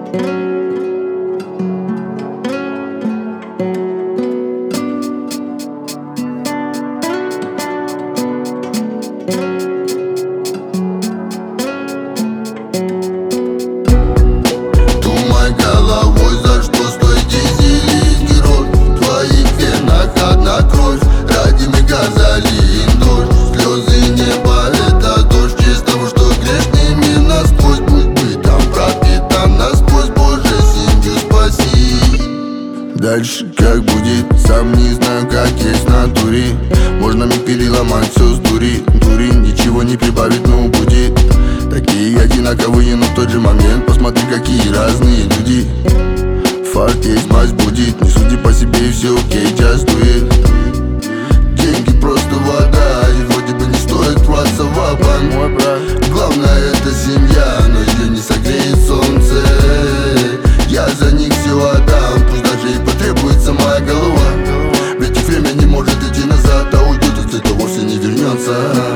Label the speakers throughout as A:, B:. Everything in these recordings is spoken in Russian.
A: Думай головой, за что стоит дизель, герой. В твоих венах одна кровь, ради мига залит дождь. Слезы неба — это дождь чистого, что грешными насквозь. Пусть быть там пропитан насквозь, Боже, семью спаси. Дальше как будет, сам не знаю, как есть в натуре. Можно миг переломать все с дури, ничего не прибавит, но будет. Такие одинаковые, но в тот же момент посмотри, какие разные люди. Факт есть, мазь будет, не суди по себе и все окей, частует. Деньги просто вода, и вроде бы не стоит рваться в ва-банк. Главное это семья, но ее не согреет солнце. Я за них все отдам, пусть даже и потребуется моя голова. Ведь и время не может идти назад, а уйдет, если это вовсе не вернется.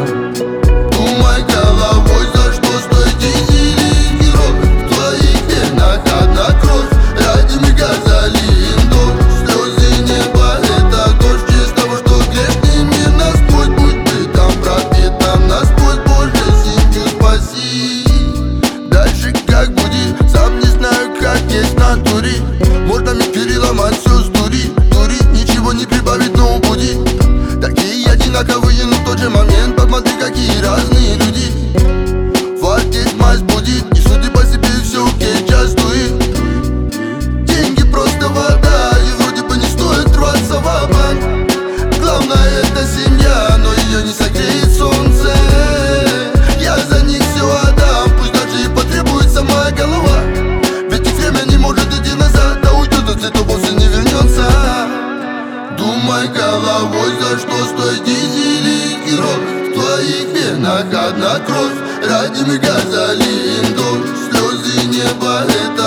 A: Думай головой, за что стоит дизель, герой. В твоих венах одна кровь, ради мига залит дождь. Слезы неба — это дождь чистого, что грешными насквозь. Будь бы там пропитан насквозь, Боже, семью спаси. Дальше как будет, сам не знаю, как есть в натуре. Можно миг переломать все с дури, ничего не прибавить, но будет. Такие одинаковые, но в тот же момент посмотри, какие разные люди. Факт есть, мазь будет, не суди по себе, все окей, частует. Деньги просто вода, и вроде бы не стоит рваться в ва-банк. Главное это семья, но ее не согреет солнце. Я за них все отдам, пусть даже и потребуется моя голова. Ведь и время не может идти назад, а уйдет, если то вовсе не вернется. Думай головой, за что стоит дизель, герой. В твоих венах одна кровь, ради мига залит дождь. Слезы неба — это